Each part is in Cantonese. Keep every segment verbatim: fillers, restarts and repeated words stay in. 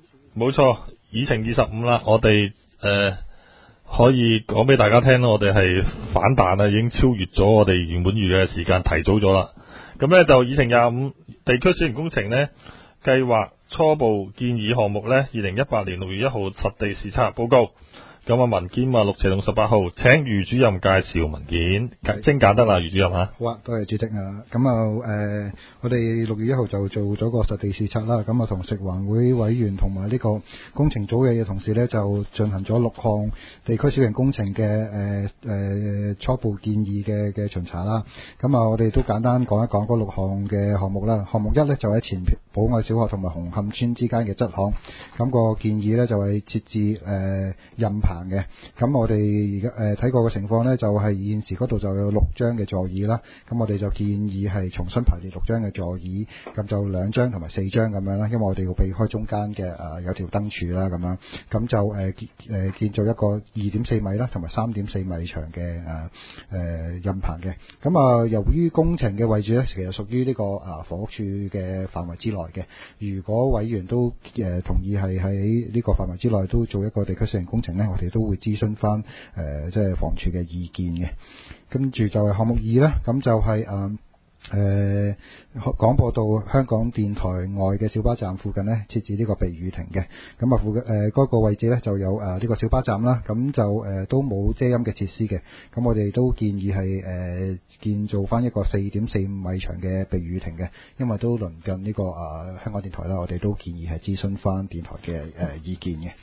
冇錯，議程二十五啦，我哋誒、呃、可以講俾大家聽啦，我哋係反彈啦，已經超越咗我哋原本預嘅時間，提早咗啦。咁呢就議程廿五，地區小型工程呢計劃初步建議項目呢，二零一八年六月一號實地視察報告。咁啊，文件話六斜同十八號，請余主任介紹文件，精簡得啦，余主任嚇。 好啊，多謝主席啊。咁啊，誒，我哋六月一號就做咗個實地視察啦。咁啊，同食環會委員同埋呢個工程組嘅同事呢，就進行咗六項地區小型工程嘅誒誒初步建議嘅嘅巡查啦。咁啊，我哋都簡單講一講嗰六項嘅項目啦。項目一呢，就喺前寶愛小學同埋紅磡村之間嘅側巷。咁個建議呢，就係設置誒任棚嘅。咁我哋而家誒睇過嘅情況呢，就係現時嗰度就有六張嘅座椅啦。咁我哋就建議係重新排列六張嘅座椅，咁就兩張同埋四張咁樣啦。因為我哋要避開中間嘅誒有條燈柱啦，咁樣咁就誒誒建造一個二點四米啦，同埋三點四米長嘅誒誒任棚嘅。咁啊，由於工程嘅位置呢，其實屬於呢個啊房屋處嘅範圍之內嘅。如果委員都誒同意係喺呢個範圍之內都做一個地區小型工程呢，我哋都會諮詢翻誒即係房署嘅意見嘅。跟住就係項目二啦，咁就係誒誒廣播道香港電台外嘅小巴站附近呢，設置呢個避雨亭嘅。咁啊附近誒嗰個位置呢，就有誒呢個小巴站啦，咁就誒、呃、都冇遮陰嘅設施嘅。咁我哋都建議係誒、呃、建造翻一個四點四五米長嘅避雨亭嘅，因為都鄰近呢、這個誒、呃、香港電台啦，我哋都建議係諮詢翻電台嘅誒、呃、意見嘅。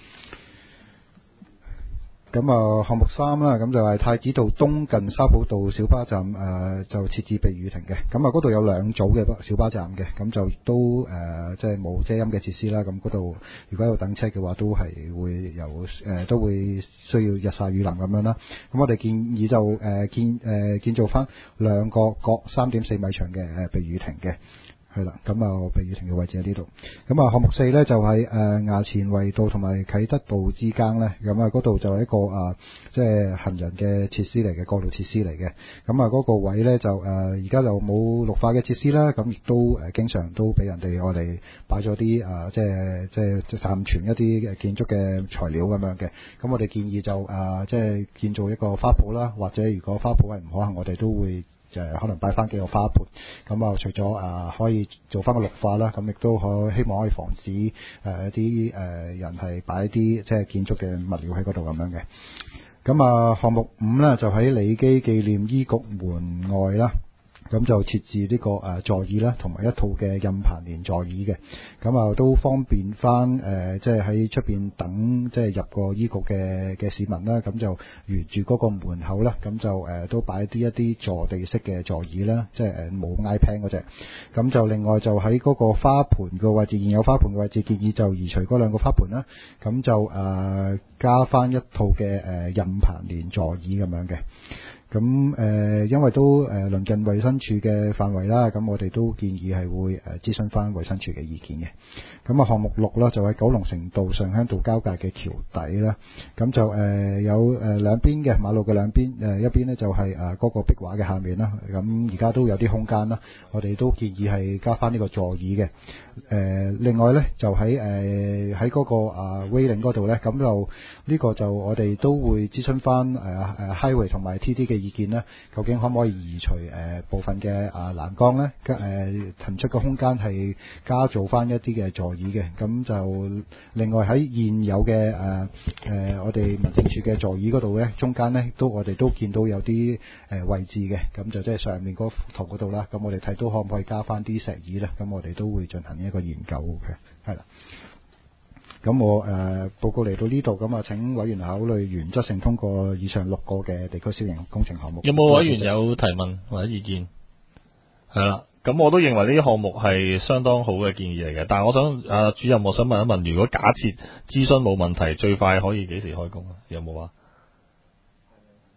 咁啊，項目三啦，咁就係太子道東近沙浦道小巴站誒、呃，就設置避雨亭嘅。咁啊，嗰度有兩組嘅小巴站嘅，咁就都誒，即係冇遮陰嘅設施啦。咁嗰度如果有等車嘅話，都係會有誒、呃，都會需要日曬雨淋咁樣啦。咁我哋建議就誒、呃、建誒、呃、建造翻兩個各三點四米長嘅誒避雨亭嘅。係啦，咁啊避雨亭嘅位置喺呢度。咁啊項目四呢，就喺誒衙前圍道同埋啟德道之間呢。咁啊嗰度就係一個啊即係行人嘅設施嚟嘅，過渡設施嚟嘅。咁啊嗰個位呢，就誒而家就冇綠化嘅設施啦，咁亦都誒、呃、經常都俾人哋我哋擺咗啲啊即係即係暫存一啲建築嘅材料咁樣嘅。咁我哋建議就啊即係建造一個花圃啦，或者如果花圃係唔可行，我哋都會。就可能擺翻幾個花盆，咁啊除咗啊可以做翻個綠化啦，咁亦都可希望可以防止誒、呃、一啲誒、呃、人係擺啲即係建築嘅物料喺嗰度咁樣嘅。咁啊項目五呢，就喺李基紀念醫局門外啦。咁就設置呢個誒座椅啦，同埋一套嘅任棚連座椅嘅，咁啊都方便翻誒，即係喺出邊等即係入個醫局嘅嘅市民啦。咁就沿住嗰個門口啦，咁就誒都擺啲一啲坐地式嘅座椅啦，即係誒冇挨 pan 嗰隻。咁就另外就喺嗰個花盆嘅位置，現有花盆嘅位置，建議就移除嗰兩個花盆啦。咁就誒加翻一套嘅誒任棚連座椅咁樣嘅。咁誒、呃，因為都誒鄰近衛生署嘅範圍啦，咁我哋都建議係會誒諮詢翻衛生署嘅意見嘅。咁啊，項目六啦，就喺九龍城道上鄉道交界嘅橋底啦。咁就誒、呃、有誒兩邊嘅馬路嘅兩邊，誒一邊呢就係誒嗰個壁畫嘅下面啦。咁而家都有啲空間啦，我哋都建議係加翻呢個座椅嘅。誒、呃、另外呢，就喺誒喺嗰個啊 railing 嗰度呢，咁就呢個就我哋都會諮詢翻誒誒 highway 同埋 T D 嘅意見咧，究竟可唔可以移除誒、呃、部分嘅啊欄杆咧？誒、呃、騰出個空間係加做翻一啲嘅座椅嘅。咁就另外喺現有嘅誒誒我哋民政處嘅座椅嗰度咧，中間咧都我哋都見到有啲誒、呃、位置嘅。咁就即係上面嗰幅圖嗰度啦。咁我哋睇到可唔可以加翻啲石椅咧？咁我哋都會進行一個研究嘅。係啦。咁我誒、呃、報告嚟到呢度，咁啊請委員考慮原則性通過以上六個嘅地區小型工程項目。 有冇委員有提問或者意見？係啦，咁我都認為呢啲項目係相當好嘅建議嚟嘅。但係我想誒、呃、主任，我想問一問，如果假設諮詢冇問題，最快可以幾時開工啊？有冇啊？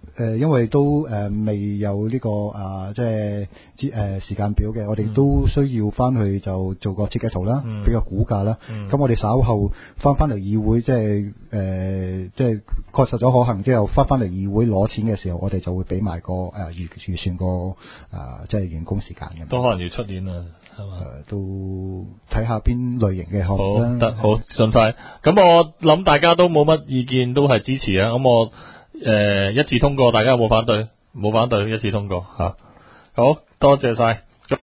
誒，因為都誒未有呢個啊，即係誒時間表嘅，我哋都需要翻去就做個設計圖啦，俾個估價啦。咁我哋稍後翻翻嚟議會，即係誒，即係確實咗可行之後，翻翻嚟議會攞錢嘅時候，我哋就會俾埋個誒預預算個啊，即係員工時間嘅。 都可能要出年啦，係嘛？ 誒，都睇下邊類型嘅項目啦。 好得好順快。咁我諗大家都冇乜意見，都係支持啊。咁我。誒、呃，一致通過，大家有冇反對？冇反對，一致通過吓、啊。好多謝晒。